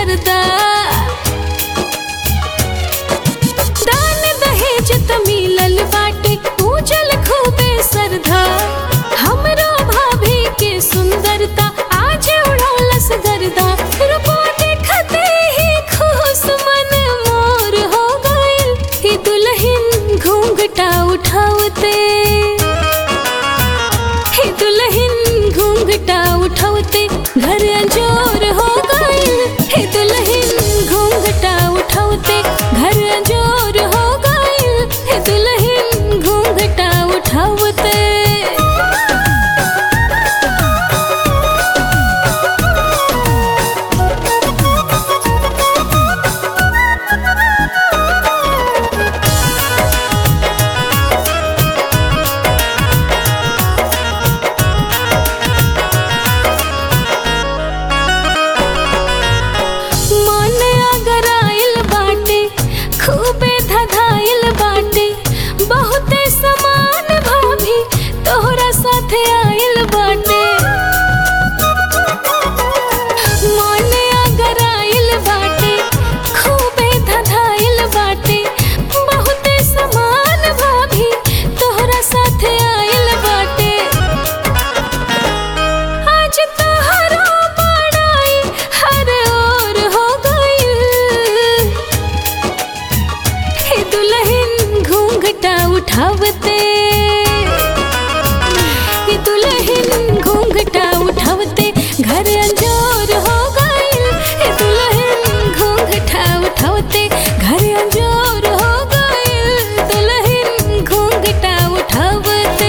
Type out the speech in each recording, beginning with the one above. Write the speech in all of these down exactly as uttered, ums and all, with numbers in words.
गर्दा। दान दहेज त मिलल बाटे पूजल खूबे सरधा। हमरो भाभी के सुंदरता आज उड़ौलस गर्दा। रूपवा देखते ही खुश मन मोर हो गइल। ही दुल्हन घूंघटा उठावते ही दुल्हन घूंघटा उठावते घर अंजोर हो गइल। हे दुल्हन घूंघटा उठावते घर अंजोर हो गइल। हे दुल्हन घूंघटा उठावते। मन अगर आइल बाटे खूबे धधाइल बाटे। बहुते समान भाभी तोहरा साथे आइल बाटे। मन अगर आइल बाटे खूबे धधाइल बाटे। बहुते समान भाभी तोहरा साथे आइल बाटे। आज तोहरो बड़ाई हर ओर हो गइल। हे दुल्हन घूंघटा उठावते हे दुल्हन घूंघटा उठावते घर अंजोर हो गइल। हे दुल्हन घूंघटा उठावते घर अंजोर हो गइल। दुल्हन घूंघटा उठावते।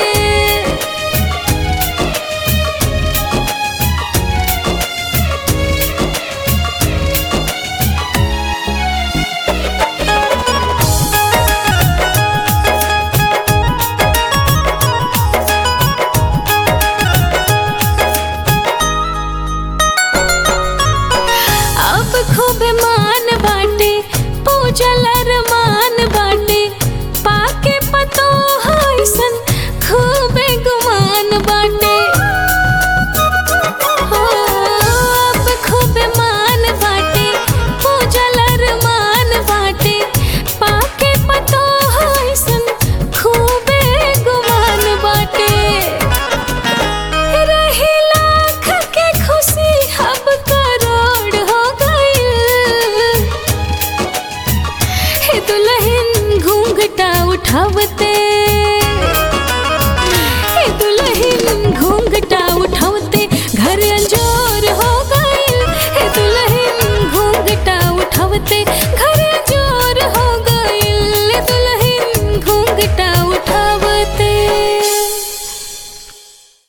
अब खूबे मान बाटे पूजल अरमान बाटे। पाके पतो हइसन खूबे गुमान बाटे। हो अब खूबे मान बाटे पूजल अरमान बाटे। पाके पतो हइसन खूबे गुमान बाटे। रही लाख के खुशी अब करोड़ हो गइल। हे दुल्हन घूंघटा उठावते